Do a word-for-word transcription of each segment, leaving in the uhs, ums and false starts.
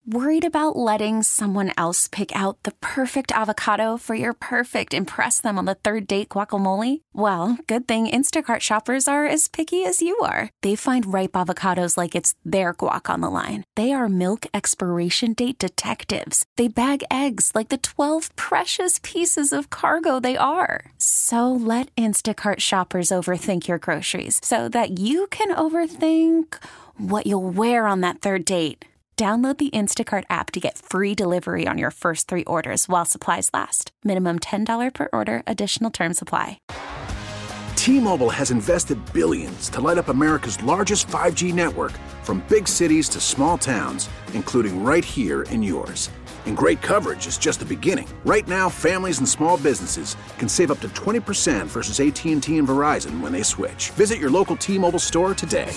Worried about letting someone else pick out the perfect avocado for your perfect impress them on the third date guacamole? Well, good thing Instacart shoppers are as picky as you are. They find ripe avocados like it's their guac on the line. They are milk expiration date detectives. They bag eggs like the twelve precious pieces of cargo they are. So let Instacart shoppers overthink your groceries so that you can overthink what you'll wear on that third date. Download the Instacart app to get free delivery on your first three orders while supplies last. Minimum ten dollars per order. Additional terms apply. T-Mobile has invested billions to light up America's largest five G network, from big cities to small towns, including right here in yours. And great coverage is just the beginning. Right now, families and small businesses can save up to twenty percent versus A T and T and Verizon when they switch. Visit your local T-Mobile store today.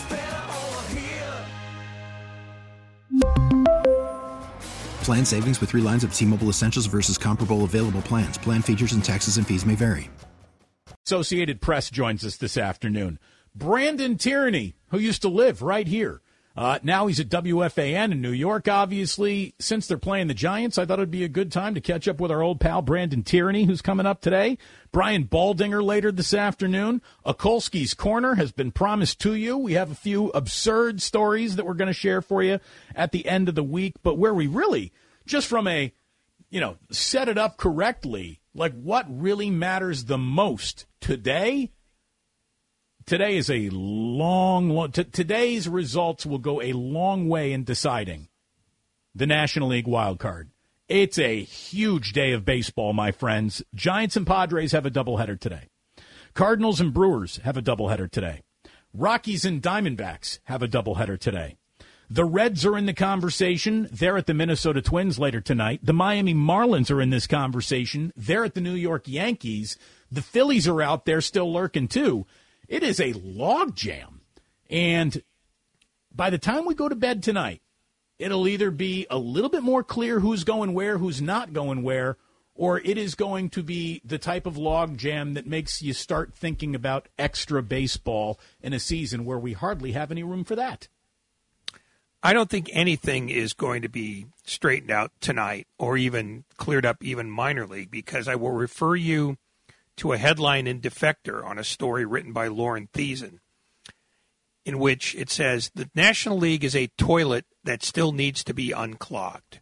Plan savings with three lines of T-Mobile Essentials versus comparable available plans. Plan features and taxes and fees may vary. Associated Press joins us this afternoon. Brandon Tierney, who used to live right here. Uh, now he's at W F A N in New York, obviously. Since they're playing the Giants, I thought it would be a good time to catch up with our old pal Brandon Tierney, who's coming up today. Brian Baldinger later this afternoon. Okolski's Corner has been promised to you. We have a few absurd stories that we're going to share for you at the end of the week. But where we really, just from a, you know, set it up correctly, like what really matters the most today, Today is a long, long t- today's results will go a long way in deciding the National League wild card. It's a huge day of baseball, my friends. Giants and Padres have a doubleheader today. Cardinals and Brewers have a doubleheader today. Rockies and Diamondbacks have a doubleheader today. The Reds are in the conversation. They're at the Minnesota Twins later tonight. The Miami Marlins are in this conversation. They're at the New York Yankees. The Phillies are out there still lurking, too. It is a logjam, and by the time we go to bed tonight, it'll either be a little bit more clear who's going where, who's not going where, or it is going to be the type of logjam that makes you start thinking about extra baseball in a season where we hardly have any room for that. I don't think anything is going to be straightened out tonight or even cleared up even minor league, because I will refer you to a headline in Defector on a story written by Lauren Thiessen, in which it says the National League is a toilet that still needs to be unclogged.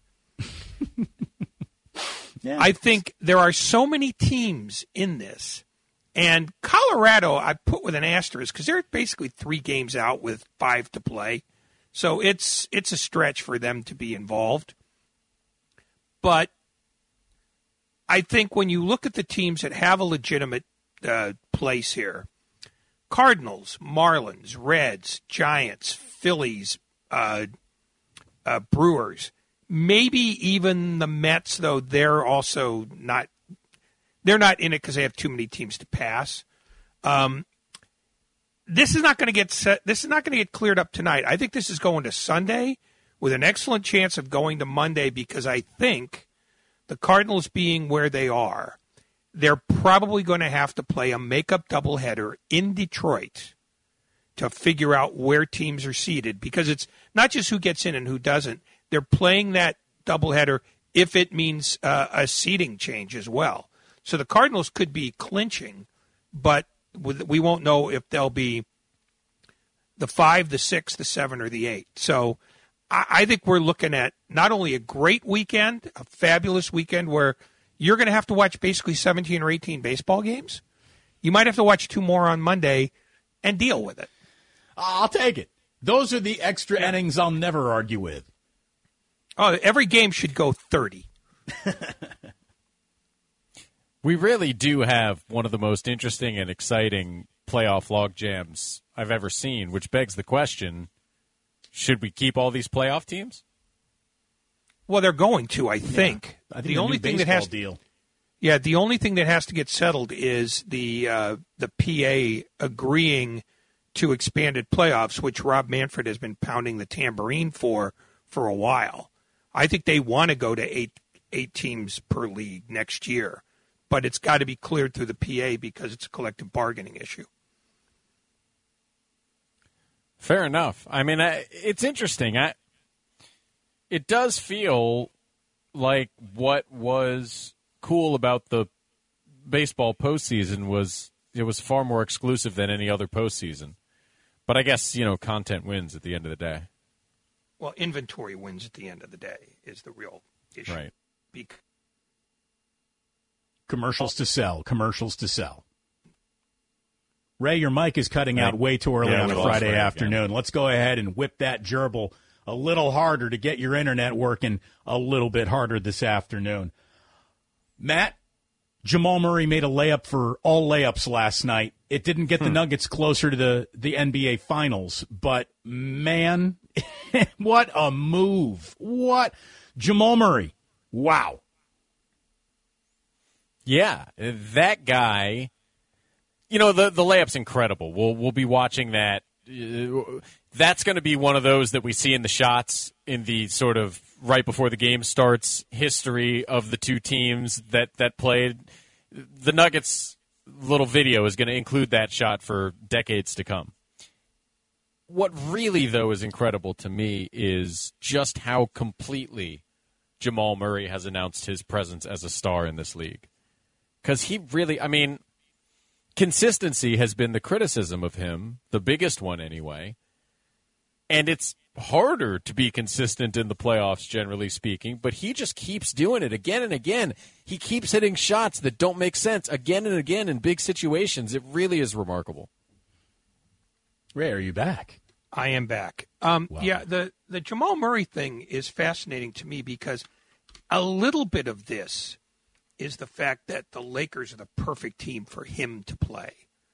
Yeah. I think there are so many teams in this, and Colorado I put with an asterisk because they're basically three games out with five to play, so it's it's a stretch for them to be involved. But I think when you look at the teams that have a legitimate uh, place here, Cardinals, Marlins, Reds, Giants, Phillies, uh, uh, Brewers, maybe even the Mets, though they're also not they're not in it because they have too many teams to pass. Um, this is not going to get set, this is not going to get cleared up tonight. I think this is going to Sunday with an excellent chance of going to Monday, because I think the Cardinals being where they are, they're probably going to have to play a makeup doubleheader in Detroit to figure out where teams are seated, because it's not just who gets in and who doesn't. They're playing that doubleheader if it means uh, a seeding change as well. So the Cardinals could be clinching, but we won't know if they'll be the five, the six, the seven, or the eight. So I think we're looking at not only a great weekend, a fabulous weekend where you're going to have to watch basically seventeen or eighteen baseball games. You might have to watch two more on Monday and deal with it. I'll take it. Those are the extra yeah. innings I'll never argue with. Oh, every game should go thirty. We really do have one of the most interesting and exciting playoff log jams I've ever seen, which begs the question, should we keep all these playoff teams? Well, they're going to, I think. Yeah, I think the only thing that has deal. Yeah, the only thing that has to get settled is the uh, the P A agreeing to expanded playoffs, which Rob Manfred has been pounding the tambourine for for a while. I think they want to go to eight eight teams per league next year, but it's got to be cleared through the P A because it's a collective bargaining issue. Fair enough. I mean, I, it's interesting. I, it does feel like what was cool about the baseball postseason was it was far more exclusive than any other postseason. But I guess, you know, content wins at the end of the day. Well, inventory wins at the end of the day is the real issue. Right. Because commercials to sell, commercials to sell. Ray, your mic is cutting out way too early yeah, on a we Friday Ray afternoon. again. Let's go ahead and whip that gerbil a little harder to get your internet working a little bit harder this afternoon. Matt, Jamal Murray made a layup for all layups last night. It didn't get the hmm. Nuggets closer to the, the N B A Finals, but, man, what a move. What? Jamal Murray, wow. Yeah, that guy, you know, the, the layup's incredible. We'll, we'll be watching that. Uh, that's going to be one of those that we see in the shots in the sort of right before the game starts history of the two teams that, that played. The Nuggets' little video is going to include that shot for decades to come. What really, though, is incredible to me is just how completely Jamal Murray has announced his presence as a star in this league. Because he really, I mean, consistency has been the criticism of him, the biggest one anyway. And it's harder to be consistent in the playoffs, generally speaking, but he just keeps doing it again and again. He keeps hitting shots that don't make sense again and again in big situations. It really is remarkable. Ray, are you back? I am back. Um, wow. Yeah, the, the Jamal Murray thing is fascinating to me because a little bit of this is the fact that the Lakers are the perfect team for him to play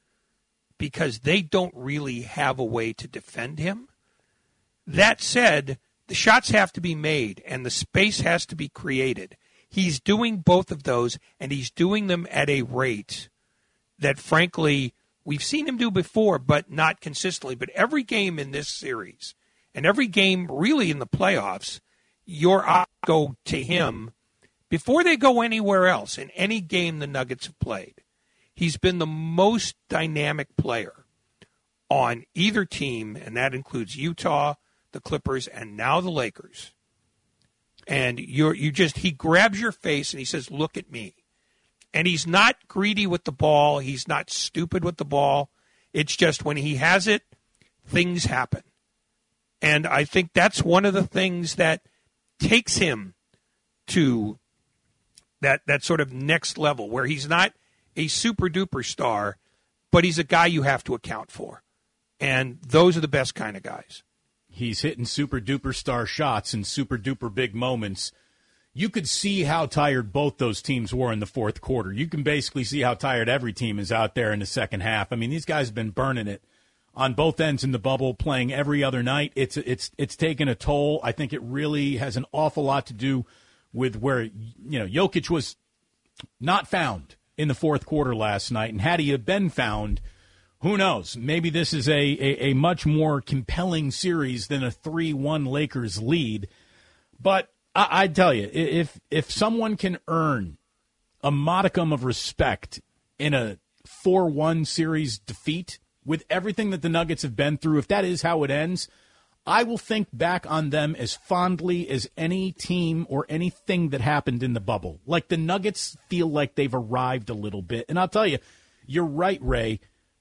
because they don't really have a way to defend him. That said, the shots have to be made and the space has to be created. He's doing both of those, and he's doing them at a rate that, frankly, we've seen him do before, but not consistently. But every game in this series, and every game really in the playoffs, your eyes go to him before they go anywhere else in any game the Nuggets have played. He's been the most dynamic player on either team, and that includes Utah, the Clippers, and now the Lakers. And you're you just he grabs your face and he says, "Look at me." And he's not greedy with the ball. He's not stupid with the ball. It's just when he has it, things happen. And I think that's one of the things that takes him to that that sort of next level where he's not a super duper star, but he's a guy you have to account for. And those are the best kind of guys. He's hitting super-duper star shots in super-duper big moments. You could see how tired both those teams were in the fourth quarter. You can basically see how tired every team is out there in the second half. I mean, these guys have been burning it on both ends in the bubble, playing every other night. It's it's it's taken a toll. I think it really has an awful lot to do with where, you know, Jokic was not found in the fourth quarter last night. And had he have been found, who knows? Maybe this is a, a, a much more compelling series than a three one Lakers lead. But I, I tell you, if if someone can earn a modicum of respect in a four one series defeat with everything that the Nuggets have been through, if that is how it ends, I will think back on them as fondly as any team or anything that happened in the bubble. Like the Nuggets feel like they've arrived a little bit. And I'll tell you, you're right, Ray.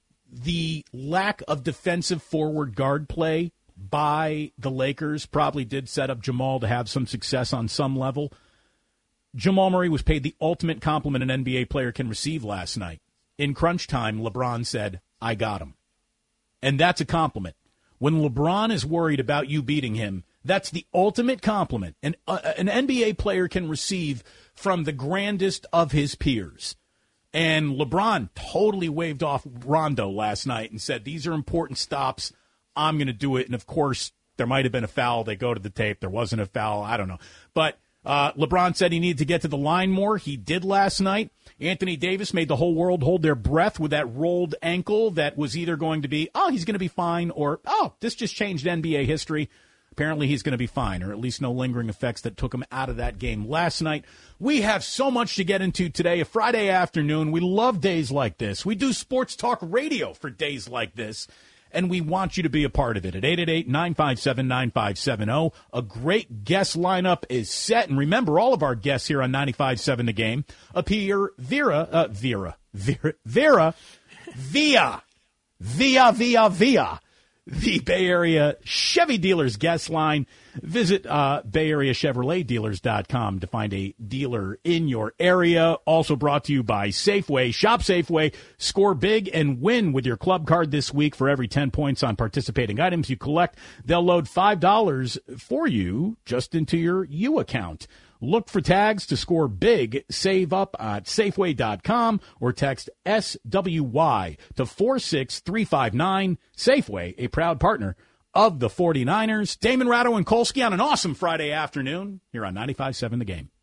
The lack of defensive forward guard play by the Lakers probably did set up Jamal to have some success on some level. Jamal Murray was paid the ultimate compliment an N B A player can receive last night. In crunch time, LeBron said, "I got him." And that's a compliment. When LeBron is worried about you beating him, that's the ultimate compliment an, uh, an N B A player can receive from the grandest of his peers. And LeBron totally waved off Rondo last night and said, these are important stops. I'm going to do it. And, of course, there might have been a foul. They go to the tape. There wasn't a foul. I don't know. But uh, LeBron said he needed to get to the line more. He did last night. Anthony Davis made the whole world hold their breath with that rolled ankle that was either going to be, oh, he's going to be fine, or, oh, this just changed N B A history. Apparently he's going to be fine, or at least no lingering effects that took him out of that game last night. We have so much to get into today, a Friday afternoon. We love days like this. We do sports talk radio for days like this. and we want you to be a part of it at eight eight eight, nine five seven, nine five seven zero. A great guest lineup is set, and remember, all of our guests here on ninety-five seven The Game appear Vera, uh, Vera, Vera, Vera, via, via, via, via the Bay Area Chevy Dealers guest line. Visit uh, Bay Area Chevrolet Dealers dot com to find a dealer in your area. Also brought to you by Safeway. Shop Safeway. Score big and win with your club card this week. For every ten points on participating items you collect, they'll load five dollars for you just into your U account. Look for tags to score big. Save up at Safeway dot com or text S W Y to four six three five nine. Safeway, a proud partner of the forty-niners. Damon Ratto and Kolsky on an awesome Friday afternoon here on ninety-five seven The Game.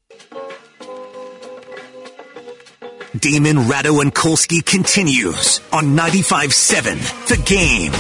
Damon Ratto and Kolsky continues on ninety-five seven The Game.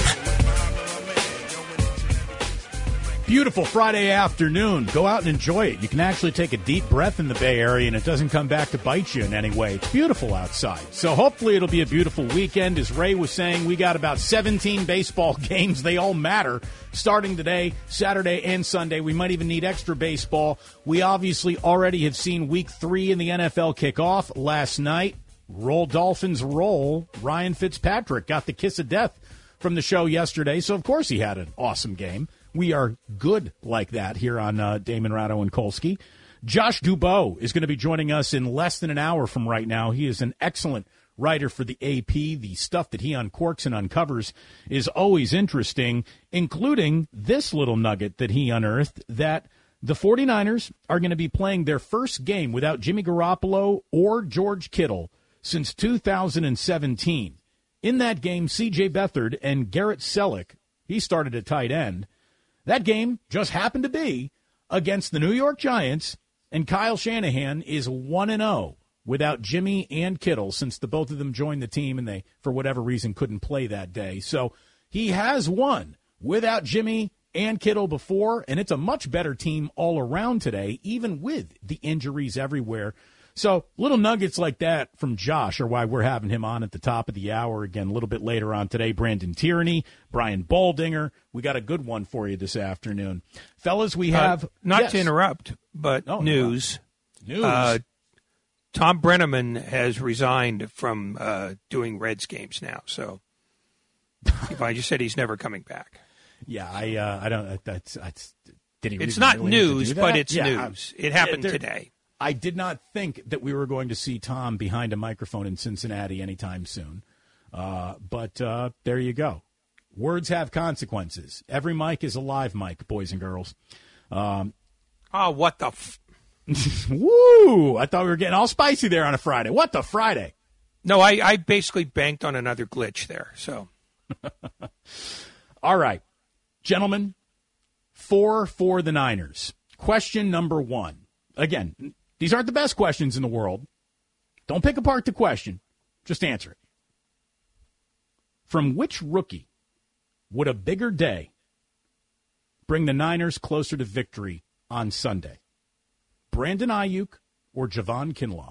Beautiful Friday afternoon. Go out and enjoy it. You can actually take a deep breath in the Bay Area, and it doesn't come back to bite you in any way. It's beautiful outside. So hopefully it'll be a beautiful weekend. As Ray was saying, we got about seventeen baseball games. They all matter. Starting today, Saturday and Sunday. We might even need extra baseball. We obviously already have seen week three in the N F L kick off last night. Roll Dolphins roll. Ryan Fitzpatrick got the kiss of death from the show yesterday, so of course he had an awesome game. We are good like that here on uh, Damon Ratto and Kolsky. Josh Dubow is going to be joining us in less than an hour from right now. He is an excellent writer for the A P. The stuff that he uncorks and uncovers is always interesting, including this little nugget that he unearthed, that the forty-niners are going to be playing their first game without Jimmy Garoppolo or George Kittle since two thousand seventeen. In that game, C J Beathard and Garrett Selleck, he started at tight end. That game just happened to be against the New York Giants, and Kyle Shanahan is one and oh without Jimmy and Kittle since the both of them joined the team and they, for whatever reason, couldn't play that day. So he has won without Jimmy and Kittle before, and it's a much better team all around today, even with the injuries everywhere. So little nuggets like that from Josh are why we're having him on at the top of the hour. Again, a little bit later on today, Brandon Tierney, Brian Baldinger. We got a good one for you this afternoon. Fellas, we have... Uh, not yes. to interrupt, but oh, news. No. News. Uh, Tom Brenneman has resigned from uh, doing Reds games now. So I just said he's never coming back. Yeah, I uh, I don't... That's, that's, did he it's really not really news, but that? it's yeah, news. It happened yeah, today. I did not think that we were going to see Tom behind a microphone in Cincinnati anytime soon. Uh, but uh, there you go. Words have consequences. Every mic is a live mic, boys and girls. Um, oh, what the... F- Woo! I thought we were getting all spicy there on a Friday. What the Friday? No, I, I basically banked on another glitch there. So, all right. Gentlemen, four for the Niners. Question number one. Again, these aren't the best questions in the world. Don't pick apart the question. Just answer it. From which rookie would a bigger day bring the Niners closer to victory on Sunday? Brandon Ayuk or Javon Kinlaw?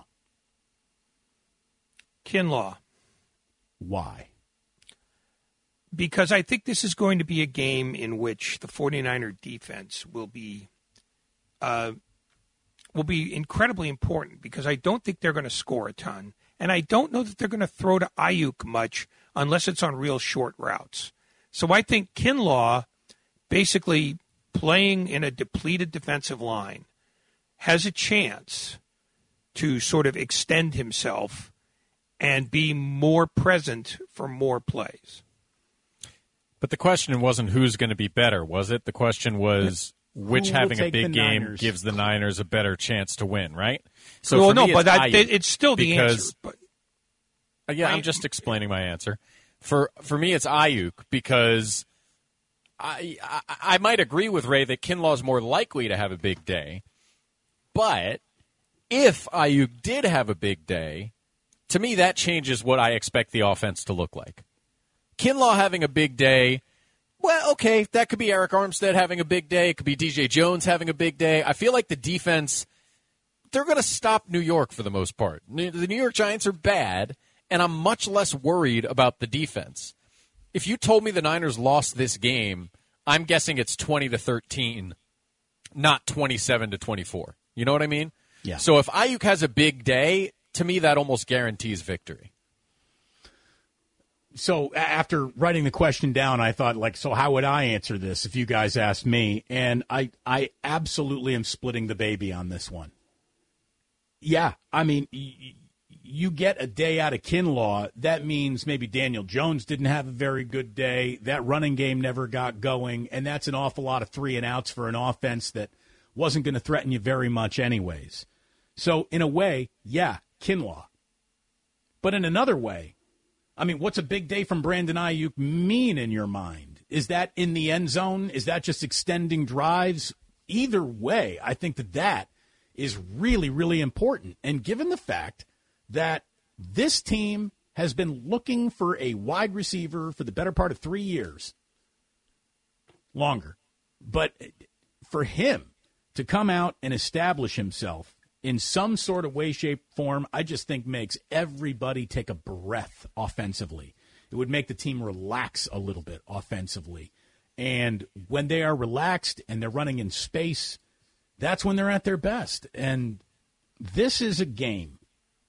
Kinlaw. Why? Because I think this is going to be a game in which the forty-niner defense will be uh, will be incredibly important, because I don't think they're going to score a ton, and I don't know that they're going to throw to Ayuk much unless it's on real short routes. So I think Kinlaw, basically playing in a depleted defensive line, has a chance to sort of extend himself and be more present for more plays. But the question wasn't who's going to be better, was it? The question was which having a big game Niners? gives the Niners a better chance to win, right? So well, for no, me, but it's, I, Ayuk it's still the because, answer. But uh, yeah, I'm just explaining my answer. For for me, it's Ayuk because I, I I might agree with Ray that Kinlaw's more likely to have a big day, but if Ayuk did have a big day, to me that changes what I expect the offense to look like. Kinlaw having a big day, well, okay, that could be Eric Armstead having a big day. It could be D J Jones having a big day. I feel like the defense, they're going to stop New York for the most part. The New York Giants are bad, and I'm much less worried about the defense. if you told me the Niners lost this game, I'm guessing it's twenty to thirteen, not twenty-seven to twenty-four. You know what I mean? Yeah. So if Ayuk has a big day, to me that almost guarantees victory. So after writing the question down, I thought, like, so how would I answer this if you guys asked me? And I, I absolutely am splitting the baby on this one. Yeah, I mean, y- you get a day out of Kinlaw. That means maybe Daniel Jones didn't have a very good day. That running game never got going, and that's an awful lot of three and outs for an offense that wasn't going to threaten you very much anyways. So in a way, yeah, Kinlaw. But in another way, I mean, what's a big day from Brandon Ayuk mean in your mind? Is that in the end zone? Is that just extending drives? Either way, I think that that is really, really important. And given the fact that this team has been looking for a wide receiver for the better part of three years, longer, but for him to come out and establish himself in some sort of way, shape, form, I just think makes everybody take a breath offensively. It would make the team relax a little bit offensively. And when they are relaxed and they're running in space, that's when they're at their best. And this is a game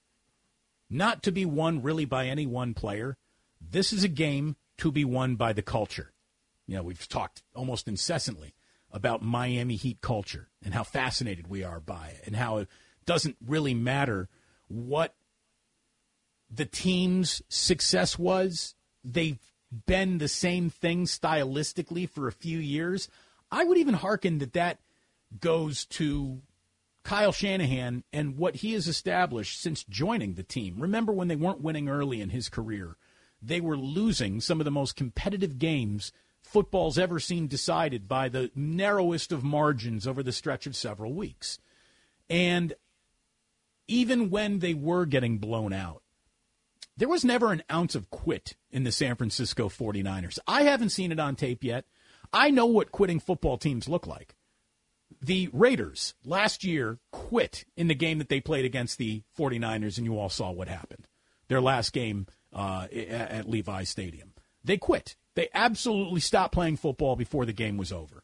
not to be won really by any one player. This is a game to be won by the culture. You know, we've talked almost incessantly about Miami Heat culture and how fascinated we are by it and how it doesn't really matter what the team's success was. They've been the same thing stylistically for a few years. I would even hearken that that goes to Kyle Shanahan and what he has established since joining the team. Remember when they weren't winning early in his career? They were losing some of the most competitive games football's ever seen decided by the narrowest of margins over the stretch of several weeks. And even when they were getting blown out, there was never an ounce of quit in the San Francisco forty-niners. I haven't seen it on tape yet. I know what quitting football teams look like. The Raiders last year quit in the game that they played against the forty-niners, and you all saw what happened. Their last game uh, at Levi Stadium. They quit. They absolutely stopped playing football before the game was over.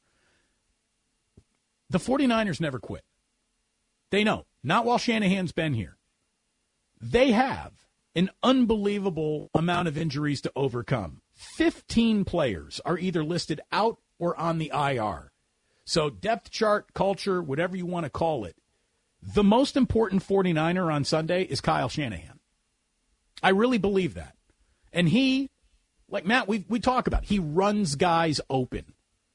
The forty-niners never quit. They know. Not while Shanahan's been here. They have an unbelievable amount of injuries to overcome. fifteen players are either listed out or on the I R. So depth chart, culture, whatever you want to call it, the most important forty-niner on Sunday is Kyle Shanahan. I really believe that. And he, like Matt, we we talk about, he runs guys open.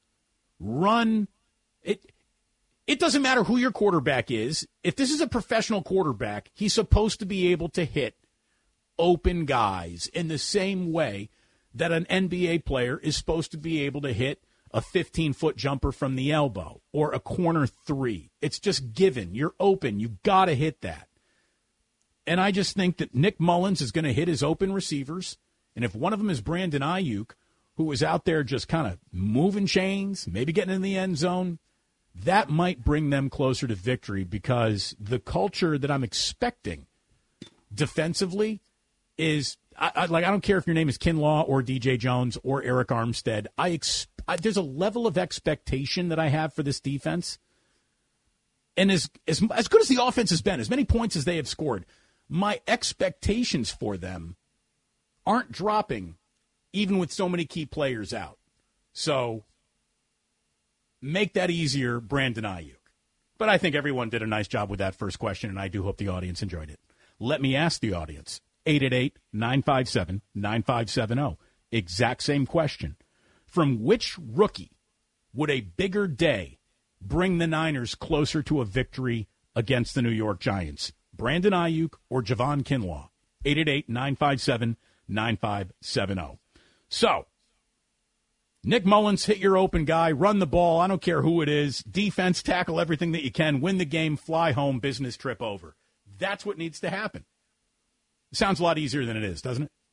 Run. It It doesn't matter who your quarterback is. If this is a professional quarterback, he's supposed to be able to hit open guys in the same way that an N B A player is supposed to be able to hit a fifteen-foot jumper from the elbow or a corner three. It's just given. You're open. You got to hit that. And I just think that Nick Mullins is going to hit his open receivers. And if one of them is Brandon Ayuk, who was out there just kind of moving chains, maybe getting in the end zone, that might bring them closer to victory, because the culture that I'm expecting defensively is, I, I, like, I don't care if your name is Kinlaw or D J Jones or Eric Armstead. I, ex, I there's a level of expectation that I have for this defense. And as, as as good as the offense has been, as many points as they have scored, my expectations for them aren't dropping even with so many key players out. So make that easier, Brandon Ayuk. But I think everyone did a nice job with that first question, and I do hope the audience enjoyed it. Let me ask the audience, eight eight eight, nine five seven, nine five seven zero. Exact same question. From which rookie would a bigger day bring the Niners closer to a victory against the New York Giants? Brandon Ayuk or Javon Kinlaw? eight eight eight, nine five seven, nine five seven zero. So, Nick Mullins, hit your open guy, run the ball, I don't care who it is, defense, tackle everything that you can, win the game, fly home, business trip over. That's what needs to happen. It sounds a lot easier than it is, doesn't it?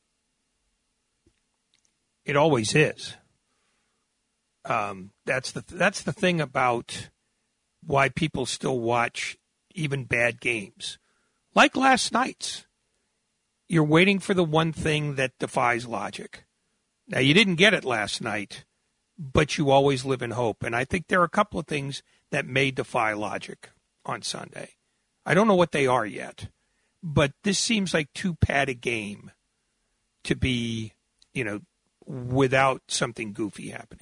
It always is. Um, that's the that's the thing about why people still watch even bad games. Like last night's. You're waiting for the one thing that defies logic. Now, you didn't get it last night, but you always live in hope. And I think there are a couple of things that may defy logic on Sunday. I don't know what they are yet, but this seems like too bad a game to be, you know, without something goofy happening.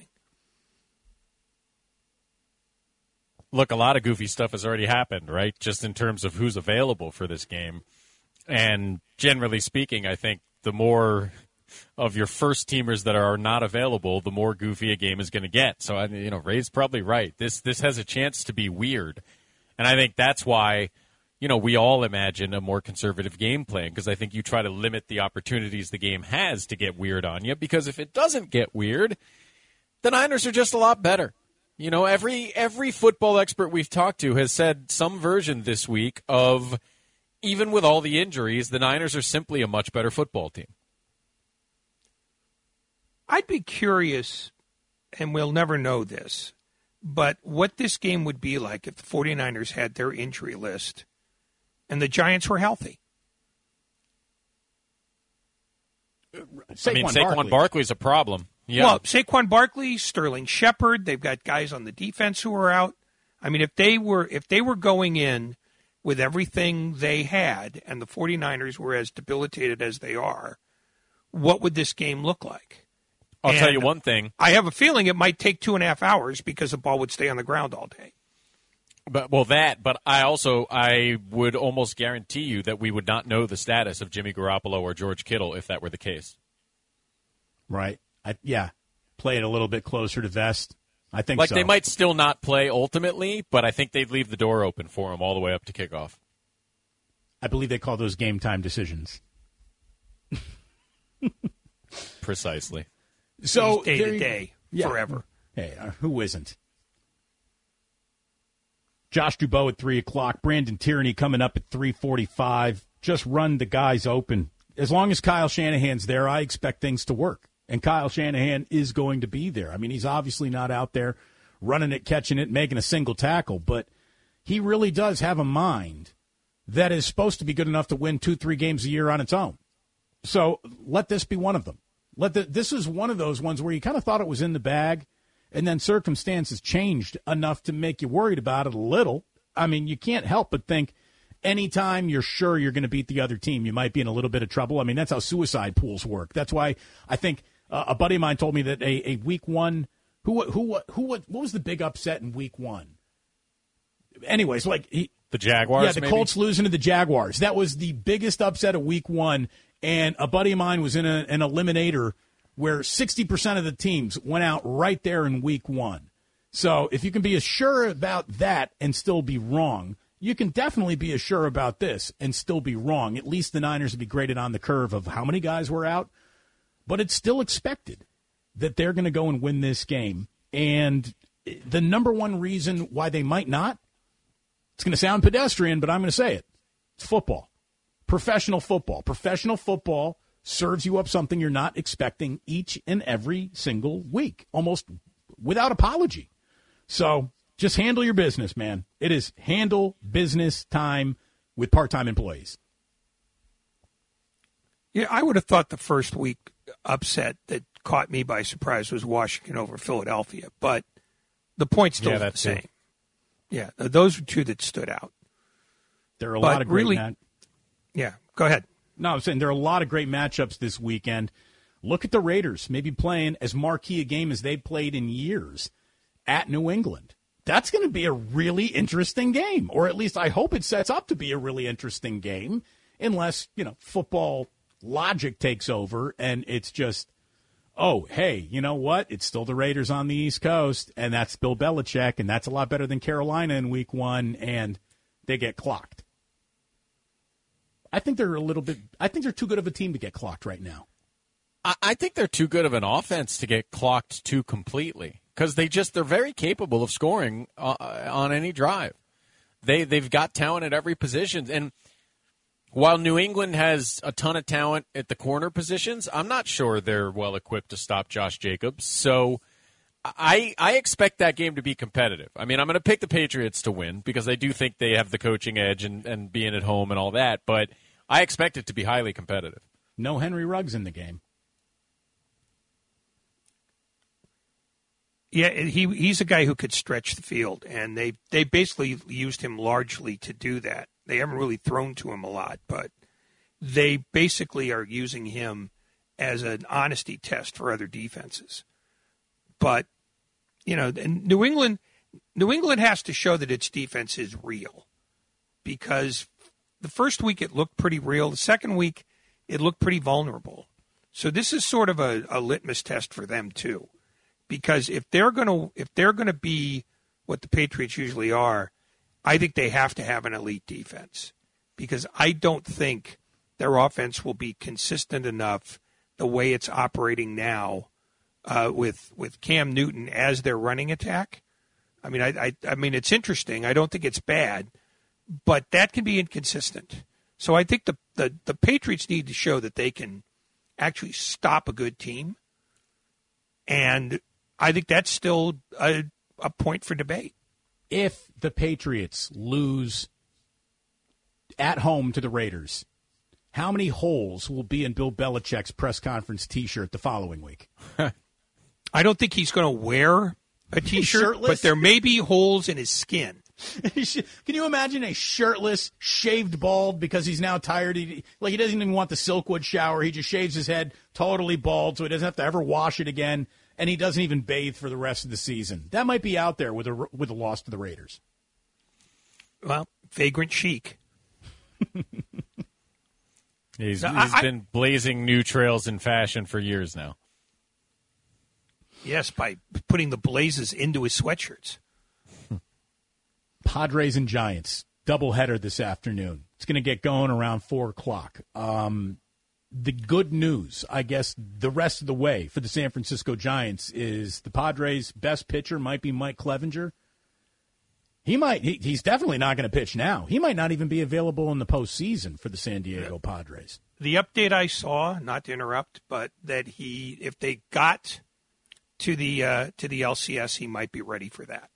Look, a lot of goofy stuff has already happened, right? Just in terms of who's available for this game. And generally speaking, I think the more of your first teamers that are not available, the more goofy a game is going to get. So, you know, Ray's probably right. This this has a chance to be weird. And I think that's why, you know, we all imagine a more conservative game plan, because I think you try to limit the opportunities the game has to get weird on you, because if it doesn't get weird, the Niners are just a lot better. You know, every every football expert we've talked to has said some version this week of, even with all the injuries, the Niners are simply a much better football team. I'd be curious, and we'll never know this, but what this game would be like if the 49ers had their injury list and the Giants were healthy. I mean, Saquon Barkley's a problem. Yeah. Well, Saquon Barkley, Sterling Shepard, they've got guys on the defense who are out. I mean, if they were if they were going in with everything they had and the 49ers were as debilitated as they are, what would this game look like? I'll and tell you one thing. I have a feeling it might take two and a half hours because the ball would stay on the ground all day. But well, that. But I also I would almost guarantee you that we would not know the status of Jimmy Garoppolo or George Kittle if that were the case. Right. I, yeah. Play it a little bit closer to vest. I think like so. They might still not play ultimately, but I think they'd leave the door open for them all the way up to kickoff. I believe they call those game time decisions. Precisely. So day to day, yeah. forever. Hey, uh, who isn't? Josh Dubow at three o'clock. Brandon Tierney coming up at three forty-five. Just run the guys open. As long as Kyle Shanahan's there, I expect things to work. And Kyle Shanahan is going to be there. I mean, he's obviously not out there running it, catching it, making a single tackle, but he really does have a mind that is supposed to be good enough to win two, three games a year on its own. So let this be one of them. Let the, this is one of those ones where you kind of thought it was in the bag, and then circumstances changed enough to make you worried about it a little. I mean, you can't help but think anytime you're sure you're going to beat the other team, you might be in a little bit of trouble. I mean, that's how suicide pools work. That's why I think uh, a buddy of mine told me that a, a week one, who, who, who, what was the big upset in week one? Anyways, like he, the Jaguars, yeah, the maybe? Colts losing to the Jaguars. That was the biggest upset of week one. And a buddy of mine was in a, an eliminator where sixty percent of the teams went out right there in week one. So if you can be as sure about that and still be wrong, you can definitely be as sure about this and still be wrong. At least the Niners would be graded on the curve of how many guys were out. But it's still expected that they're going to go and win this game. And the number one reason why they might not, it's going to sound pedestrian, but I'm going to say it. It's football. Professional football. Professional football serves you up something you're not expecting each and every single week, almost without apology. So just handle your business, man. It is handle business time with part-time employees. Yeah, I would have thought the first week upset that caught me by surprise was Washington over Philadelphia, but the point's still yeah, the same. Too. Yeah, those are two that stood out. There are a but lot of great really, mat- Yeah, go ahead. No, I'm saying there are a lot of great matchups this weekend. Look at the Raiders, maybe playing as marquee a game as they've played in years at New England. That's going to be a really interesting game, or at least I hope it sets up to be a really interesting game, unless, you know, football logic takes over and it's just, oh, hey, you know what? It's still the Raiders on the East Coast, and that's Bill Belichick, and that's a lot better than Carolina in week one, and they get clocked. I think they're a little bit – I think they're too good of a team to get clocked right now. I, I think they're too good of an offense to get clocked too completely because they just – they're very capable of scoring uh, on any drive. They, they've got talent at every position. And while New England has a ton of talent at the corner positions, I'm not sure they're well equipped to stop Josh Jacobs. So I I expect that game to be competitive. I mean, I'm going to pick the Patriots to win because I do think they have the coaching edge and, and being at home and all that, but I expect it to be highly competitive. No Henry Ruggs in the game. Yeah, he he's a guy who could stretch the field, and they they basically used him largely to do that. They haven't really thrown to him a lot, but they basically are using him as an honesty test for other defenses. But, you know, New England New England has to show that its defense is real, because the first week it looked pretty real. The second week it looked pretty vulnerable. So this is sort of a, a litmus test for them too, because if they're going to if they're going to be what the Patriots usually are, I think they have to have an elite defense, because I don't think their offense will be consistent enough the way it's operating now uh, with with Cam Newton as their running attack. I mean, I, I I mean it's interesting. I don't think it's bad, but that can be inconsistent. So I think the, the, the Patriots need to show that they can actually stop a good team, and I think that's still a, a point for debate. If the Patriots lose at home to the Raiders, how many holes will be in Bill Belichick's press conference T-shirt the following week? I don't think he's going to wear a T-shirt, Shirtless? but there may be holes in his skin. Can you imagine a shirtless, shaved bald because he's now tired? He, like he doesn't even want the Silkwood shower. He just shaves his head totally bald so he doesn't have to ever wash it again, and he doesn't even bathe for the rest of the season. That might be out there with a, with a loss to the Raiders. Well, vagrant chic. He's, no, he's I, been blazing new trails in fashion for years now. Yes, by putting the blazes into his sweatshirts. Padres and Giants, doubleheader this afternoon. It's going to get going around four o'clock. Um, the good news, I guess, the rest of the way for the San Francisco Giants is the Padres' best pitcher might be Mike Clevenger. He might. He, he's definitely not going to pitch now. He might not even be available in the postseason for the San Diego Padres. The update I saw, not to interrupt, but that he, if they got to the uh, to the L C S, he might be ready for that.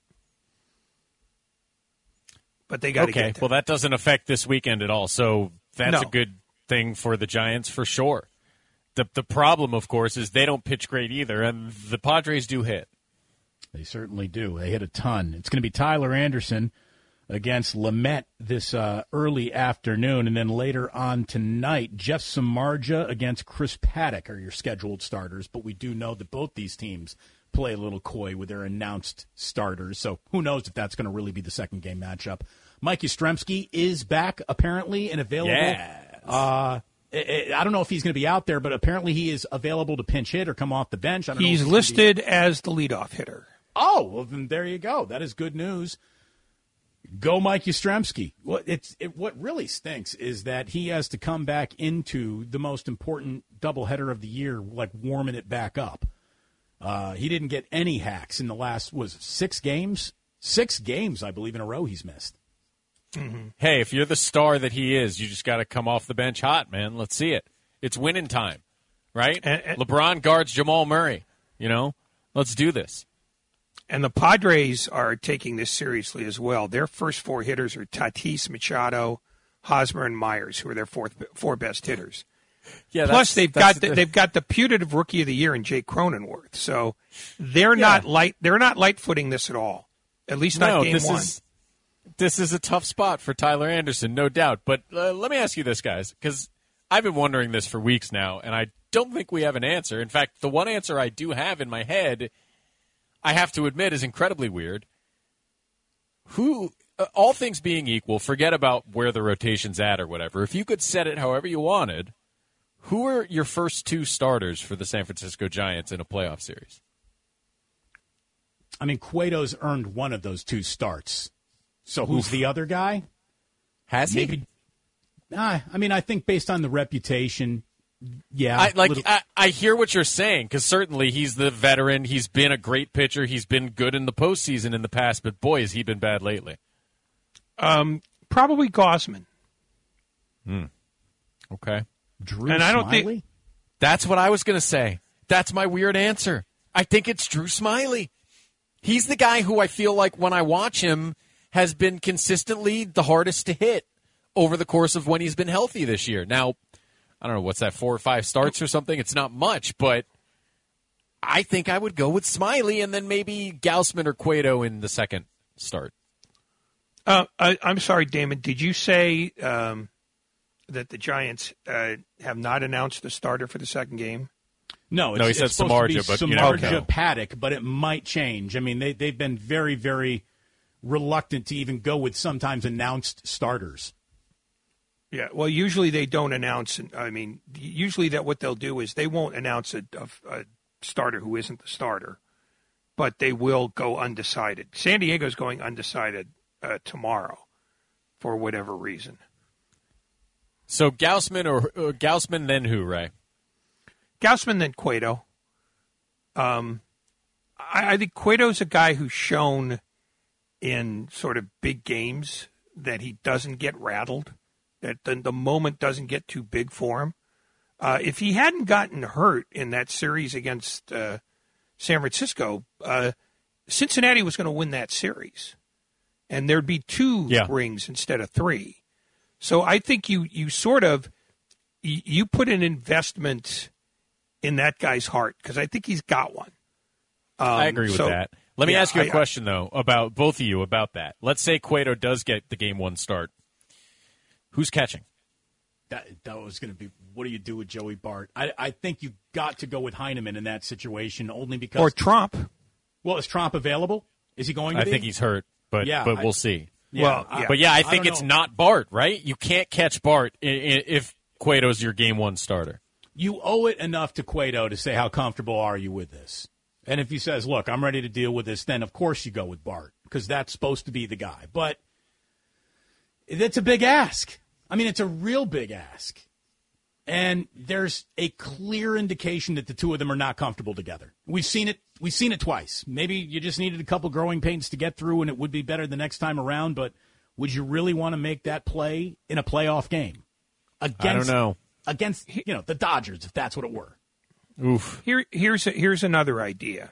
But they got to okay, get there. Well, that doesn't affect this weekend at all. So that's No. a good thing for the Giants for sure. The the problem, of course, is they don't pitch great either, and the Padres do hit. They certainly do. They hit a ton. It's going to be Tyler Anderson against Lamet this uh, early afternoon, and then later on tonight, Jeff Samardzija against Chris Paddock are your scheduled starters. But we do know that both these teams play a little coy with their announced starters, so who knows if that's going to really be the second game matchup. Mike Yastrzemski is back, apparently, and available. Yes. Uh, I I don't know if he's going to be out there, but apparently he is available to pinch hit or come off the bench. I don't He's know listed be... as the leadoff hitter. Oh, well, then there you go. That is good news. Go Mike Yastrzemski. What it's it, what really stinks is that he has to come back into the most important doubleheader of the year, like warming it back up. Uh, he didn't get any hacks in the last, was it six games? Six games, I believe, in a row he's missed. Mm-hmm. Hey, if you're the star that he is, you just got to come off the bench hot, man. Let's see it. It's winning time, right? And, and, LeBron guards Jamal Murray. You know, let's do this. And the Padres are taking this seriously as well. Their first four hitters are Tatis, Machado, Hosmer, and Myers, who are their fourth, four best hitters. Yeah, Plus, that's, they've that's got the, the, they've got the putative Rookie of the Year in Jake Cronenworth. So they're yeah. not light they're not light footing this at all. At least not no, game this one. Is, this is a tough spot for Tyler Anderson, no doubt. But uh, let me ask you this, guys, because I've been wondering this for weeks now, and I don't think we have an answer. In fact, the one answer I do have in my head, I have to admit, is incredibly weird. Who, uh, all things being equal, forget about where the rotation's at or whatever. If you could set it however you wanted, who are your first two starters for the San Francisco Giants in a playoff series? I mean, Cueto's earned one of those two starts. So who's Oof. the other guy? Has he? Maybe. Nah, I mean, I think based on the reputation, yeah. I, like, little... I, I hear what you're saying, because certainly he's the veteran. He's been a great pitcher. He's been good in the postseason in the past, but boy, has he been bad lately. Um, probably Gausman. Hmm. Okay. Drew and I don't Smiley? think that's what I was going to say. That's my weird answer. I think it's Drew Smiley. He's the guy who I feel like when I watch him has been consistently the hardest to hit over the course of when he's been healthy this year. Now, I don't know, what's that, four or five starts or something? It's not much, but I think I would go with Smiley and then maybe Gausman or Cueto in the second start. Uh, I, I'm sorry, Damon. Did you say um, that the Giants uh, have not announced the starter for the second game? No, it's, no, he it's said supposed Samardzija, to be but Samardzija you never know. Paddock, but it might change. I mean, they, they've been very, very reluctant to even go with sometimes announced starters. Yeah, well, usually they don't announce. I mean, usually that what they'll do is they won't announce a, a, a starter who isn't the starter, but they will go undecided. San Diego's going undecided uh, tomorrow for whatever reason. So Gausman or uh, Gausman, then who, Ray? Gausman, then Cueto. Um, I, I think Cueto's a guy who's shown in sort of big games that he doesn't get rattled, that the, the moment doesn't get too big for him. Uh, if he hadn't gotten hurt in that series against uh, San Francisco, uh, Cincinnati was going to win that series, and there'd be two yeah. rings instead of three. So I think you you sort of you, you put an investment in that guy's heart because I think he's got one. Um, I agree with so, that. Let me yeah, ask you a I, question, though, about both of you about that. Let's say Cueto does get the game one start. Who's catching? That that was going to be, what do you do with Joey Bart? I, I think you got to go with Heineman in that situation only because. Or Trump. Well, is Trump available? Is he going to I be? think he's hurt, but yeah, but I, we'll see. Yeah, well, I, but yeah, I I think it's know. not Bart, right? You can't catch Bart if Cueto's your game one starter. You owe it enough to Cueto to say how comfortable are you with this. And if he says, look, I'm ready to deal with this, then of course you go with Bart because that's supposed to be the guy. But it's a big ask. I mean, it's a real big ask. And there's a clear indication that the two of them are not comfortable together. We've seen it. We've seen it twice. Maybe you just needed a couple growing pains to get through, and it would be better the next time around. But would you really want to make that play in a playoff game against? I don't know. Against you know the Dodgers, if that's what it were. Oof. Here, here's a, here's another idea.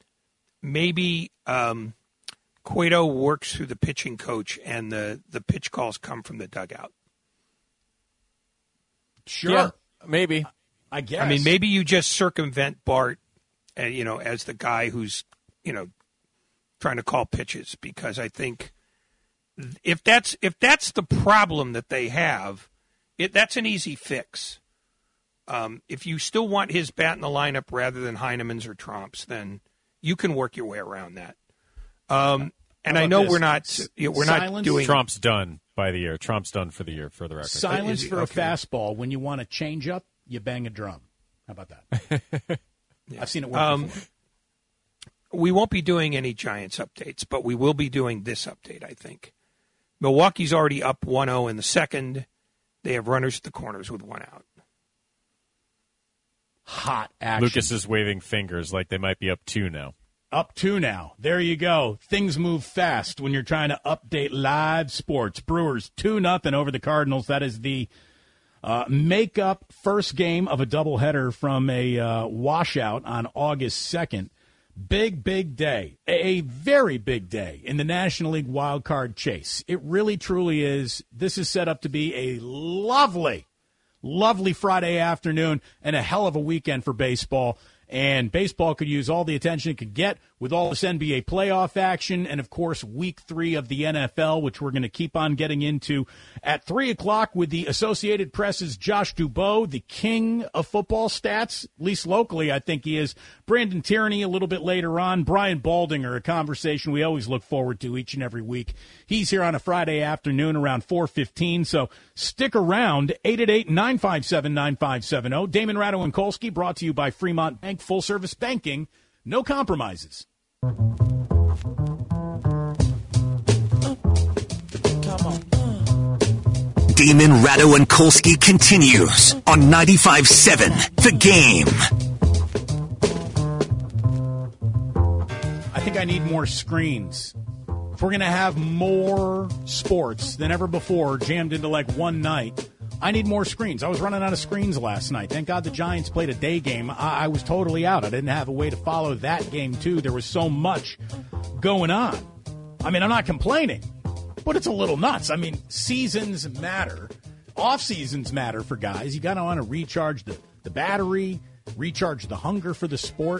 Maybe um, Cueto works through the pitching coach, and the, the pitch calls come from the dugout. Sure, yeah, maybe. I guess. I mean, maybe you just circumvent Bart, and you know, as the guy who's you know trying to call pitches, because I think if that's if that's the problem that they have, it that's an easy fix. Um, if you still want his bat in the lineup rather than Heineman's or Trump's, then you can work your way around that. Um, and I know this? we're not you know, we're Silence? not doing Trump's done by the year. Trump's done for the year, for the record. Silence Is he- for okay. a fastball. When you want to change up, you bang a drum. How about that? yeah. I've seen it work Um, before. We won't be doing any Giants updates, but we will be doing this update, I think. Milwaukee's already up one oh in the second. They have runners at the corners with one out. Hot action. Lucas is waving fingers like they might be up two now. Up two now. There you go. Things move fast when you're trying to update live sports. Brewers two nothing over the Cardinals. That is the uh, make-up first game of a doubleheader from a uh, washout on August second. Big, big day. A very big day in the National League wild card chase. It really, truly is. This is set up to be a lovely, lovely Friday afternoon and a hell of a weekend for baseball. And baseball could use all the attention it could get with all this N B A playoff action and, of course, week three of the N F L, which we're going to keep on getting into at three o'clock with the Associated Press's Josh Dubow, the king of football stats, at least locally, I think he is. Brandon Tierney a little bit later on. Brian Baldinger, a conversation we always look forward to each and every week. He's here on a Friday afternoon around four fifteen, so stick around. eight eight eight, nine five seven, nine five seven zero. Damon Ratto and Kolsky, brought to you by Fremont Bank. Full-service banking, no compromises. Damon, Ratto, and Kolsky continues on ninety-five seven The Game. I think I need more screens. If we're going to have more sports than ever before jammed into like one night, I need more screens. I was running out of screens last night. Thank God the Giants played a day game. I, I was totally out. I didn't have a way to follow that game, too. There was so much going on. I mean, I'm not complaining, but it's a little nuts. I mean, seasons matter. Off seasons matter for guys. You got to want to recharge the, the battery, recharge the hunger for the sport.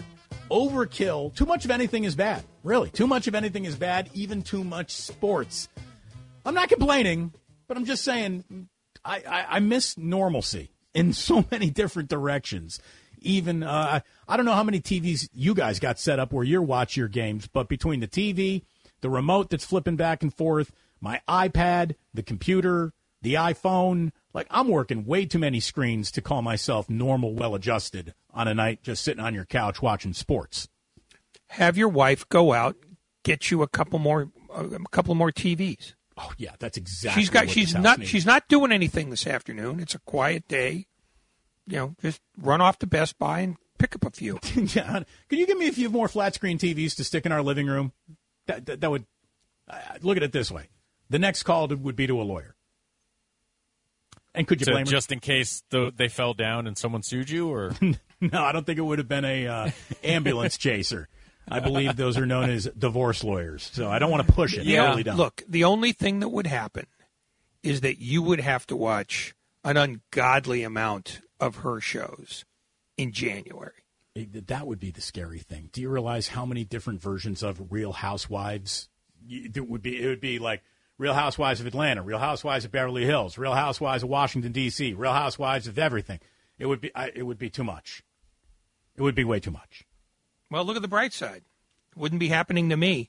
overkill. Too much of anything is bad. Really, too much of anything is bad. Even too much sports. I'm not complaining, but I'm just saying I, I, I miss normalcy in so many different directions. Even uh, I don't know how many T Vs you guys got set up where you watch your games, but between the T V, the remote that's flipping back and forth, my iPad, the computer, the iPhone, like I'm working way too many screens to call myself normal, well-adjusted on a night just sitting on your couch watching sports. Have your wife go out, get you a couple more, a couple more T Vs. Oh yeah, that's exactly. She's got. What She's this house not. needs. She's not doing anything this afternoon. It's a quiet day. You know, just run off to Best Buy and pick up a few. Yeah, can you give me a few more flat screen T Vs to stick in our living room? That that, that would uh, look at it this way: the next call would be to a lawyer. And could you so blame her? Just in case the, they fell down and someone sued you, or no? I don't think it would have been a uh, ambulance chaser. I believe those are known as divorce lawyers. So I don't want to push it. Yeah. I really don't. Look, the only thing that would happen is that you would have to watch an ungodly amount of her shows in January. That would be the scary thing. Do you realize how many different versions of Real Housewives it would be? It would be like Real Housewives of Atlanta, Real Housewives of Beverly Hills, Real Housewives of Washington, D C, Real Housewives of everything. It would be. It would be too much. It would be way too much. Well, look at the bright side. It wouldn't be happening to me.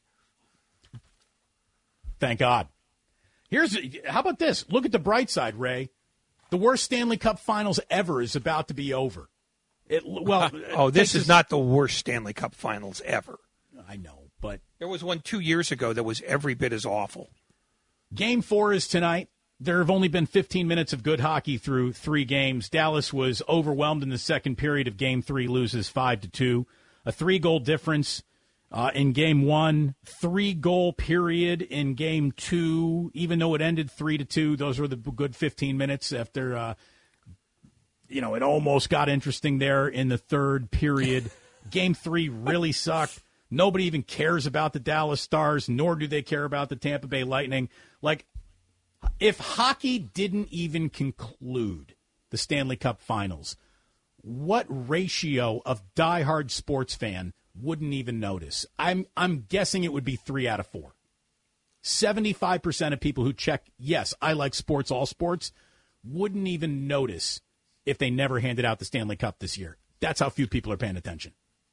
Thank God. Here's how about this? Look at the bright side, Ray. The worst Stanley Cup Finals ever is about to be over. It, well, oh, this Texas, is not the worst Stanley Cup Finals ever. I know, but there was one two years ago that was every bit as awful. Game four is tonight. There have only been fifteen minutes of good hockey through three games. Dallas was overwhelmed in the second period of Game three, loses five to two. A three-goal difference uh, in Game one, three-goal period in Game two, even though it ended three to two. Those were the good fifteen minutes after, uh, you know, it almost got interesting there in the third period. Game three really sucked. Nobody even cares about the Dallas Stars, nor do they care about the Tampa Bay Lightning. Like, if hockey didn't even conclude the Stanley Cup Finals, what ratio of diehard sports fan wouldn't even notice? I'm I'm guessing it would be three out of four. seventy-five percent of people who check, yes, I like sports, all sports, wouldn't even notice if they never handed out the Stanley Cup this year. That's how few people are paying attention.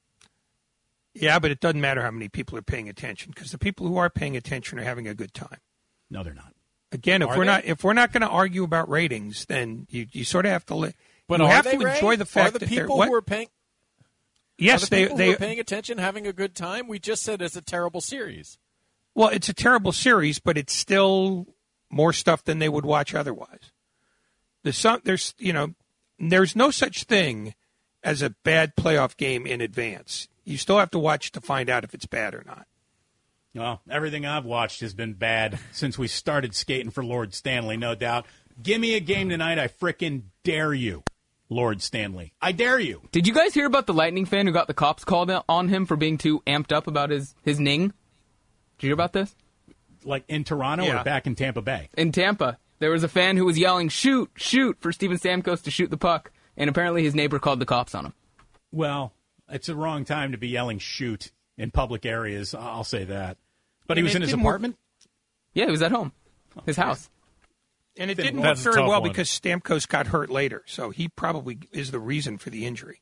Yeah, but it doesn't matter how many people are paying attention because the people who are paying attention are having a good time. No, they're not. Again, if are we're they? not if we're not going to argue about ratings, then you, you sort of have to let. But you are have they, to Ray? enjoy the fact are the that they're people what? who are paying. Yes, are the they people they who are paying attention, having a good time. We just said it's a terrible series. Well, it's a terrible series, but it's still more stuff than they would watch otherwise. There's some, there's you know, there's no such thing as a bad playoff game in advance. You still have to watch to find out if it's bad or not. Well, everything I've watched has been bad since we started skating for Lord Stanley, no doubt. Give me a game tonight, I frickin' dare you, Lord Stanley. I dare you. Did you guys hear about the Lightning fan who got the cops called on him for being too amped up about his, his ning? Did you hear about this? Like in Toronto Yeah. or back in Tampa Bay? In Tampa, there was a fan who was yelling, shoot, shoot, for Steven Stamkos to shoot the puck, and apparently his neighbor called the cops on him. Well, it's the wrong time to be yelling shoot in public areas, I'll say that. But he And was it in his didn't work- apartment? Yeah, he was at home. His house. And it Didn't didn't work. work That's a very tough well one. because Stamkos got hurt later, so he probably is the reason for the injury.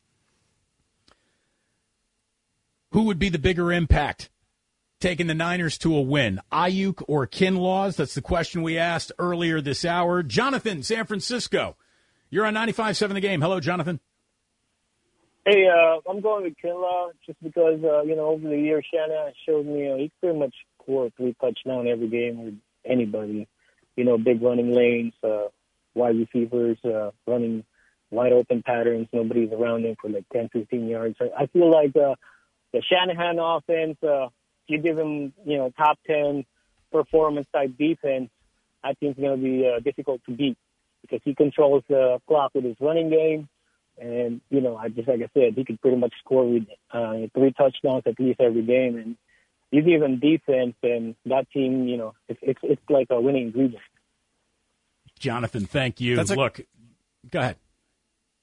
Who would be the bigger impact? Taking the Niners to a win, Ayuk or Kinlaws? That's the question we asked earlier this hour. Jonathan, San Francisco. You're on ninety-five point seven The Game. Hello, Jonathan. Hey, uh, I'm going with Kinlaw just because, uh, you know, over the years, Shanahan showed me uh, he can pretty much score three touchdowns every game with anybody. You know, big running lanes, uh, wide receivers, uh, running wide open patterns. Nobody's around him for like ten, fifteen yards. I, I feel like uh, the Shanahan offense, uh, you give him, you know, top ten performance type defense, I think it's going to be uh, difficult to beat because he controls the clock with his running game. And, you know, I just like I said, he could pretty much score with uh, three touchdowns at least every game. And you give him defense, and that team, you know, it's it's, it's like a winning ingredient. Jonathan, thank you. That's a- Look, go ahead.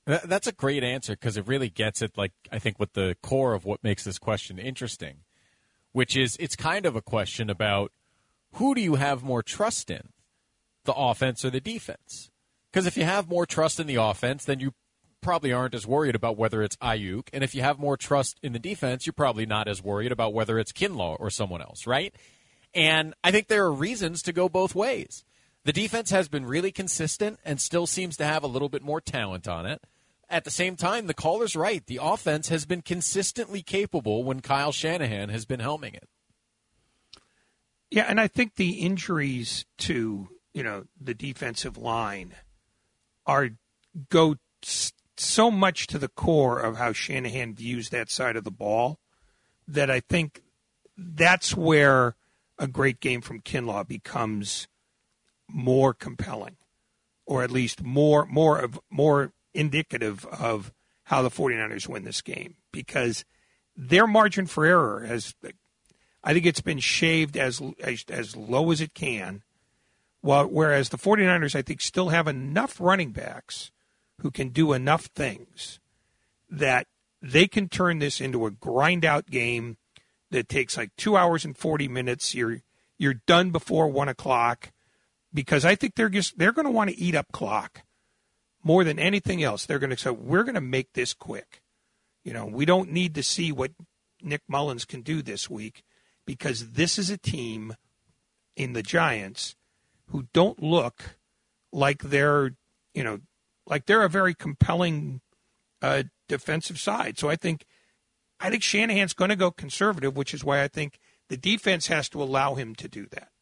That's a great answer because it really gets at, like, I think what the core of what makes this question interesting, which is it's kind of a question about who do you have more trust in, the offense or the defense? Because if you have more trust in the offense, then you probably aren't as worried about whether it's Ayuk. And if you have more trust in the defense, you're probably not as worried about whether it's Kinlaw or someone else, right? And I think there are reasons to go both ways. The defense has been really consistent and still seems to have a little bit more talent on it. At the same time, the caller's right. The offense has been consistently capable when Kyle Shanahan has been helming it. Yeah, and I think the injuries to, you know, the defensive line are go so much to the core of how Shanahan views that side of the ball that I think that's where a great game from Kinlaw becomes more compelling, or at least more more of more indicative of how the 49ers win this game, because their margin for error has, I think it's been shaved as as, as low as it can, while, whereas the 49ers, I think, still have enough running backs who can do enough things that they can turn this into a grind-out game that takes like two hours and forty minutes. You're you're done before one o'clock, because I think they're just they're going to want to eat up clock more than anything else. They're going to say, we're going to make this quick. You know, we don't need to see what Nick Mullins can do this week, because this is a team in the Giants who don't look like they're, you know, like they're a very compelling uh, defensive side. So I think I think Shanahan's going to go conservative, which is why I think the defense has to allow him to do that.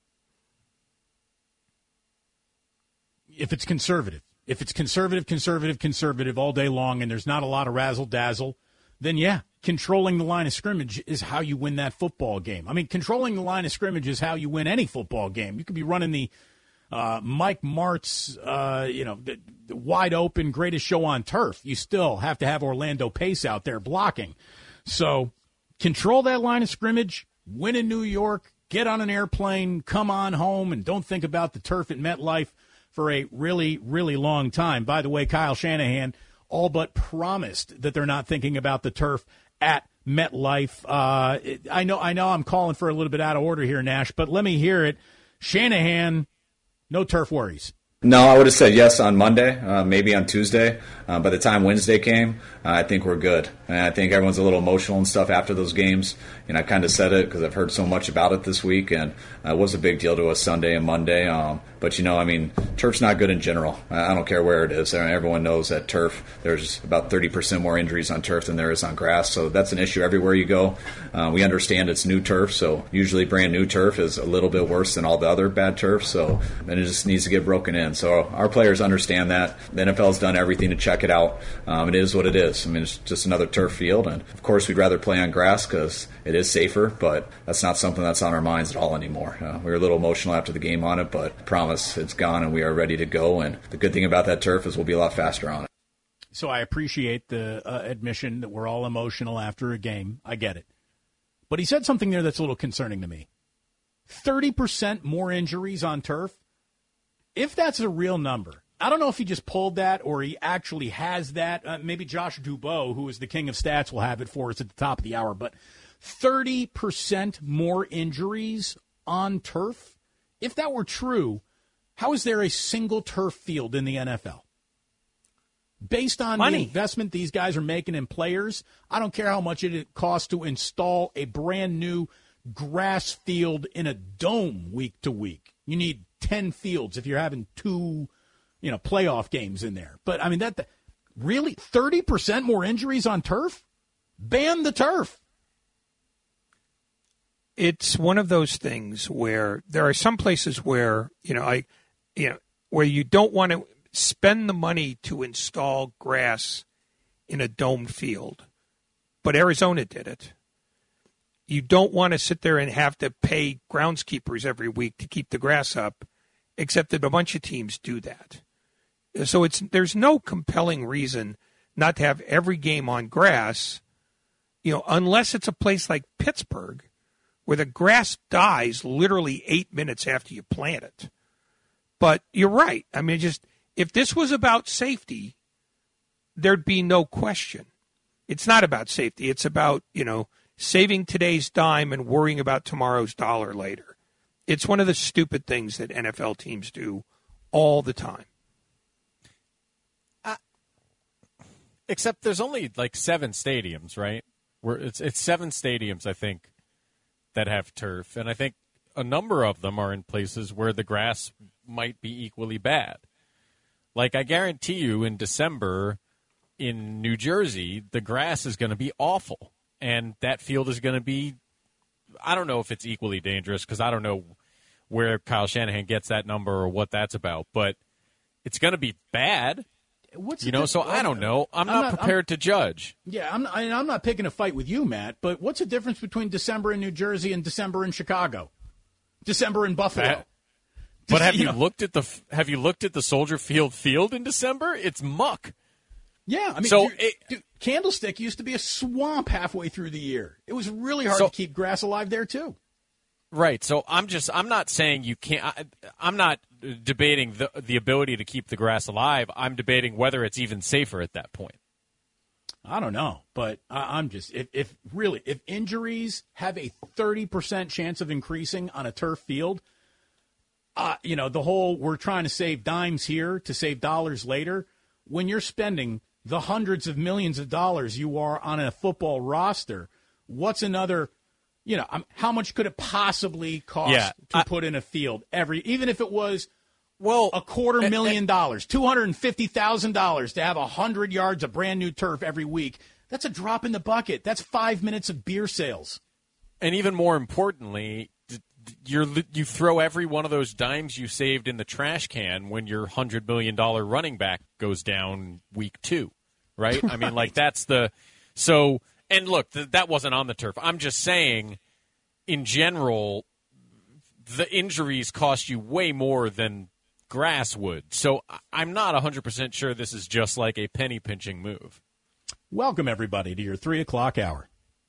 If it's conservative, if it's conservative, conservative, conservative all day long, and there's not a lot of razzle-dazzle, then yeah, controlling the line of scrimmage is how you win that football game. I mean, controlling the line of scrimmage is how you win any football game. You could be running the uh, Mike Martz, uh, you know, the, the wide open, greatest show on turf. You still have to have Orlando Pace out there blocking. So control that line of scrimmage, win in New York, get on an airplane, come on home, and don't think about the turf at MetLife for a really, really long time. By the way, Kyle Shanahan all but promised that they're not thinking about the turf at MetLife. Uh, I know I know I'm calling for a little bit out of order here, Nash, but let me hear it. Shanahan, no turf worries. No, I would have said yes on Monday, uh, maybe on Tuesday. Uh, by the time Wednesday came, uh, I think we're good. And I think everyone's a little emotional and stuff after those games. And I kind of said it because I've heard so much about it this week, and uh, it was a big deal to us Sunday and Monday. Um, but, you know, I mean, turf's not good in general. I don't care where it is. I mean, everyone knows that turf, there's about thirty percent more injuries on turf than there is on grass. So that's an issue everywhere you go. Uh, we understand it's new turf, so usually brand new turf is a little bit worse than all the other bad turf. So then it just needs to get broken in. So our players understand that. The N F L's done everything to check it out. Um, it is what it is. I mean, it's just another turf field. And, of course, we'd rather play on grass because it is safer, but that's not something that's on our minds at all anymore. Uh, we were a little emotional after the game on it, but I promise it's gone and we are ready to go. And the good thing about that turf is we'll be a lot faster on it. So I appreciate the uh, admission that we're all emotional after a game. I get it. But he said something there that's a little concerning to me. thirty percent more injuries on turf. If that's a real number, I don't know if he just pulled that or he actually has that. Uh, maybe Josh Dubow, who is the king of stats, will have it for us at the top of the hour. But thirty percent more injuries on turf? If that were true, how is there a single turf field in the N F L? Based on Money. the investment these guys are making in players, I don't care how much it costs to install a brand new grass field in a dome week to week. You need ten fields if you're having two, you know, playoff games in there. But I mean, that really thirty percent more injuries on turf? Ban the turf. It's one of those things where there are some places where, you know, I, you know, where you don't want to spend the money to install grass in a domed field, but Arizona did it. You don't want to sit there and have to pay groundskeepers every week to keep the grass up, except that a bunch of teams do that. So it's there's no compelling reason not to have every game on grass, you know, unless it's a place like Pittsburgh, where the grass dies literally eight minutes after you plant it. But you're right. I mean, just if this was about safety, there'd be no question. It's not about safety. It's about, you know, saving today's dime and worrying about tomorrow's dollar later. It's one of the stupid things that N F L teams do all the time. Uh, except there's only like seven stadiums, right? Where it's it's seven stadiums, I think, that have turf, and I think a number of them are in places where the grass might be equally bad. Like, I guarantee you in December in New Jersey, the grass is going to be awful, and that field is going to be, I don't know if it's equally dangerous because I don't know where Kyle Shanahan gets that number or what that's about, but it's going to be bad. What's you know, so I don't know. I'm, I'm not, not prepared I'm, to judge. Yeah, I'm not, I'm not picking a fight with you, Matt, but what's the difference between December in New Jersey and December in Chicago? December in Buffalo? That, but Does, have you, you know, looked at the have you looked at the Soldier Field field in December? It's muck. Yeah, I mean, so dude, it, dude, Candlestick used to be a swamp halfway through the year. It was really hard so, to keep grass alive there too. Right. So I'm just I'm not saying you can't. I, I'm not debating the the ability to keep the grass alive. I'm debating whether it's even safer at that point. I don't know, but I, I'm just if, if really if injuries have a thirty percent chance of increasing on a turf field, uh, you know, the whole we're trying to save dimes here to save dollars later. When you're spending the hundreds of millions of dollars you are on a football roster, what's another? You know, um, how much could it possibly cost yeah, to I, put in a field every, even if it was well a quarter million and, dollars, two hundred and fifty thousand dollars to have a hundred yards of brand new turf every week? That's a drop in the bucket. That's five minutes of beer sales. And even more importantly, you're you throw every one of those dimes you saved in the trash can when your hundred million dollar running back goes down week two, right? right. I mean, like that's the so. And look, th- that wasn't on the turf. I'm just saying, in general, the injuries cost you way more than grass would. So I'm not one hundred percent sure this is just like a penny-pinching move. Welcome, everybody, to your three o'clock hour.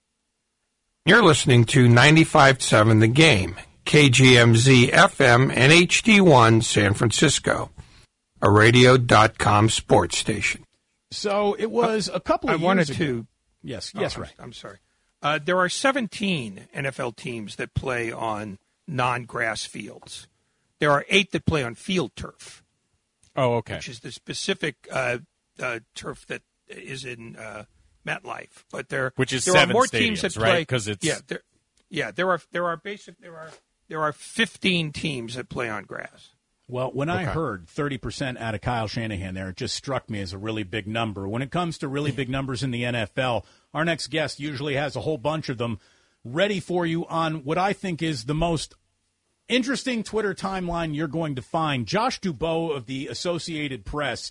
You're listening to ninety-five point seven The Game, K G M Z F M and H D one San Francisco, a radio dot com sports station. So it was a couple of I years wanted ago. to... Yes, yes, oh, right. I'm sorry. Uh, there are seventeen N F L teams that play on non-grass fields. There are eight that play on field turf. Oh, okay. Which is the specific uh, uh, turf that is in uh, MetLife. But there, which is there seven are more stadiums, teams that play. Right? Because it's yeah, there, yeah. There are there are basic there are there are fifteen teams that play on grass. Well, when okay. I heard thirty percent out of Kyle Shanahan there, it just struck me as a really big number. When it comes to really big numbers in the N F L, our next guest usually has a whole bunch of them ready for you on what I think is the most interesting Twitter timeline you're going to find. Josh Dubow of the Associated Press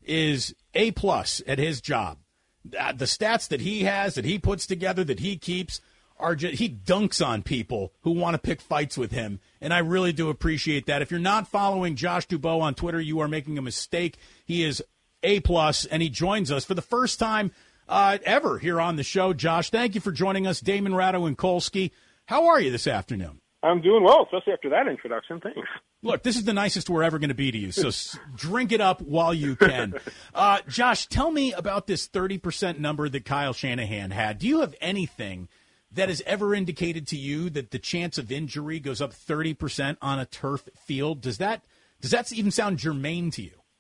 is A-plus at his job. The stats that he has, that he puts together, that he keeps, are just, he dunks on people who want to pick fights with him, and I really do appreciate that. If you're not following Josh Dubow on Twitter, you are making a mistake. He is A-plus, and he joins us for the first time uh, ever here on the show. Josh, thank you for joining us. Damon Ratto and Kolsky, how are you this afternoon? I'm doing well, especially after that introduction. Thanks. Look, this is the nicest we're ever going to be to you, so drink it up while you can. Uh, Josh, tell me about this thirty percent number that Kyle Shanahan had. Do you have anything that has ever indicated to you that the chance of injury goes up thirty percent on a turf field? Does that does that even sound germane to you?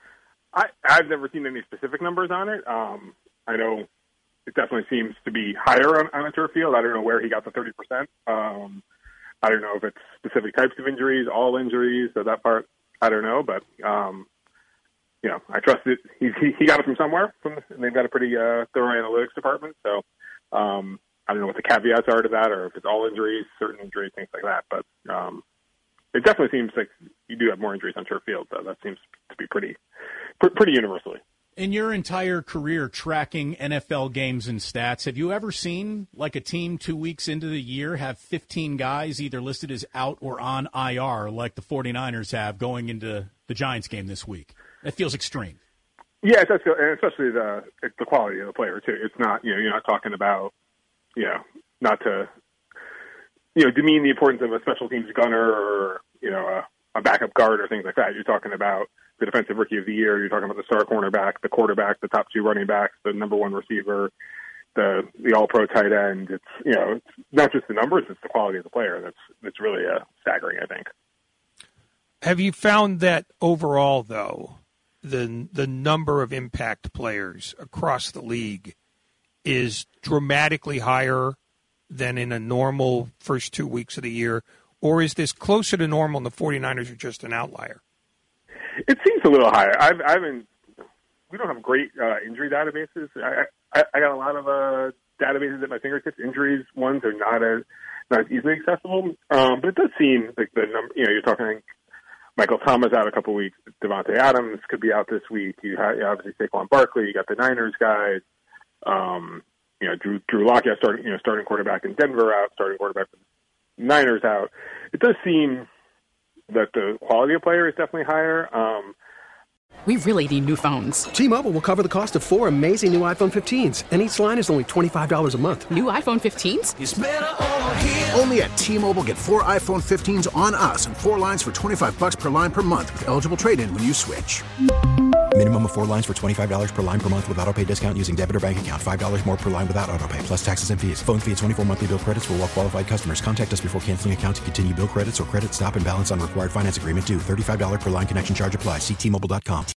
I, I've never seen any specific numbers on it. Um, I know it definitely seems to be higher on, on a turf field. I don't know where he got the thirty percent. Um, I don't know if it's specific types of injuries, all injuries, so that part I don't know. But, um, you know, I trust it. He, he got it from somewhere, from, and they've got a pretty uh, thorough analytics department. So um, I don't know what the caveats are to that, or if it's all injuries, certain injuries, things like that. But um, it definitely seems like you do have more injuries on turf field, so that seems to be pretty, pretty universally. In your entire career tracking N F L games and stats, have you ever seen like a team two weeks into the year have fifteen guys either listed as out or on I R like the 49ers have going into the Giants game this week? That feels extreme. Yeah, it's, and especially the the quality of the player too. It's not, you know, you're not talking about, you know, not to, you know, demean the importance of a special teams gunner or, you know, a a backup guard or things like that. You're talking about the defensive rookie of the year. You're talking about the star cornerback, the quarterback, the top two running backs, the number one receiver, the the all-pro tight end. It's, you know, it's not just the numbers, it's the quality of the player that's that's really uh, staggering, I think. Have you found that overall, though, the the number of impact players across the league is dramatically higher than in a normal first two weeks of the year? Or is this closer to normal and the 49ers are just an outlier? It seems a little higher. I've, I haven't, we don't have great uh, injury databases. I, I, I got a lot of uh, databases at my fingertips. Injuries ones are not as not as easily accessible, um, but it does seem like the number. You know, you're talking Michael Thomas out a couple of weeks. Devontae Adams could be out this week. You have you obviously Saquon Barkley. You got the Niners guys. Um, you know, Drew Drew Lock, starting you know starting quarterback in Denver out, starting quarterback for the Niners out. It does seem that the quality of player is definitely higher. Um, we really need new phones. T-Mobile will cover the cost of four amazing new iPhone fifteens, and each line is only twenty-five dollars a month. New iPhone fifteens? It's better over here. Only at T-Mobile, get four iPhone fifteens on us and four lines for twenty-five dollars per line per month with eligible trade-in when you switch. Minimum of four lines for twenty-five dollars per line per month with autopay discount using debit or bank account. five dollars more per line without autopay, plus taxes and fees. Phone fee at twenty-four monthly bill credits for well-qualified customers. Contact us before canceling account to continue bill credits or credit stop and balance on required finance agreement due. thirty-five dollars per line connection charge applies. See T Mobile dot com.